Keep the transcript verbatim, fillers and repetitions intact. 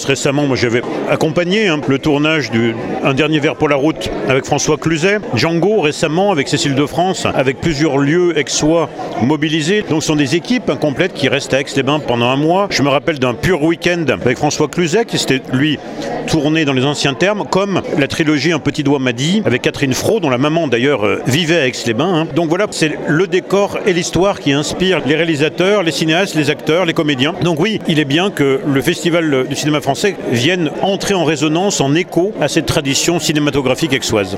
récemment, moi j'avais accompagné hein, le tournage du Un dernier verre pour la route avec François Cluzet. Django récemment avec Cécile de France, avec plusieurs lieux aixois mobilisés. Donc ce sont des équipes incomplètes qui restent à Aix-les-Bains pendant un mois. Je me rappelle d'un pur week-end avec François Cluzet qui s'était lui tourné dans les anciens termes, comme la trilogie Un petit doigt m'a dit avec Catherine Fro, dont la maman d'ailleurs vivait à Aix-les-Bains. Hein. Donc voilà, c'est le décor et l'histoire qui inspirent les réalisateurs, les cinéastes, les acteurs, les comédiens. Donc oui, il est bien que le Festival du cinéma français vienne entrer en résonance, en écho à cette tradition cinématographique aixoise.